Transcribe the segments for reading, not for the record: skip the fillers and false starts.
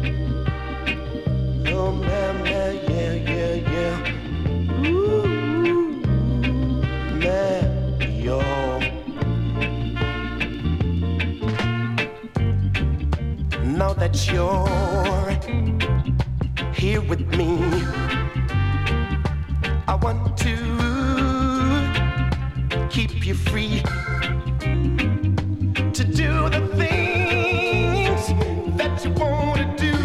Oh man, man, yeah, yeah, yeah. Ooh, man, yo. Now that you're here with me, I want to keep you free to do the things that you want to do.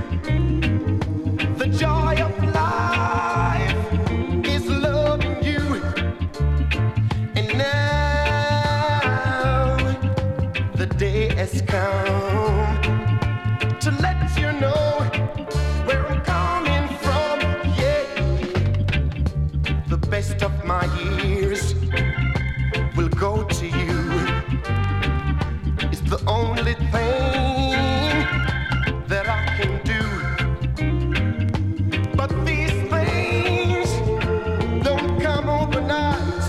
The joy of life is loving you. And now the day has come to let you know where I'm coming from. Yeah, the best of my years will go to you. It's the only thing that I can do. But these things don't come overnight.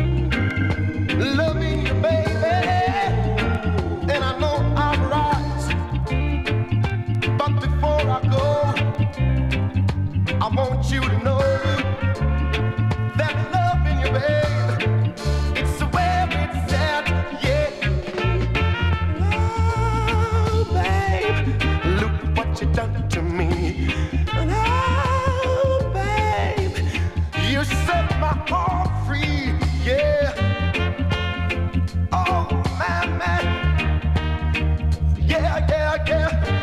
Loving you, baby, and I know I'm right. But before I go, I want you to know that loving you, baby, it's where it's at, yeah. Oh, babe, look what you done to me. Oh, babe, you set my heart free, yeah. Oh, man, man, yeah, yeah, yeah.